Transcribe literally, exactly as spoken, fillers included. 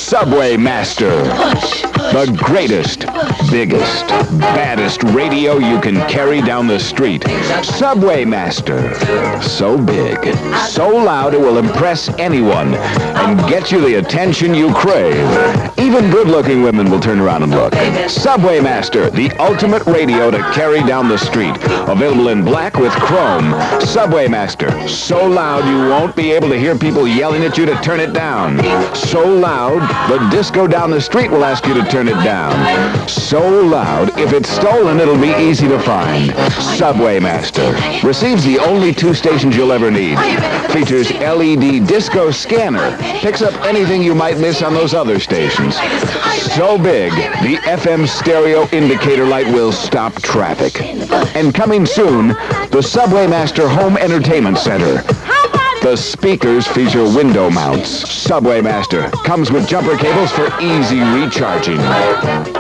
Subway Master. The greatest, biggest, baddest radio you can carry down the street. Subway Master. So big, so loud it will impress anyone and get you the attention you crave. Even good-looking women will turn around and look. Subway Master, the ultimate radio to carry down the street. Available in black with chrome. Subway Master. So loud you won't be able to hear people yelling at you to turn it down. So loud, the disco down the street will ask you to turn it down. So loud, if it's stolen, it'll be easy to find. Subway Master. Receives the only two stations you'll ever need. Features L E D disco scanner. Picks up anything you might miss on those other stations. So big, the F M stereo indicator light will stop traffic. And coming soon, the Subway Master Home Entertainment Center. The speakers feature window mounts. Subway Master comes with jumper cables for easy recharging.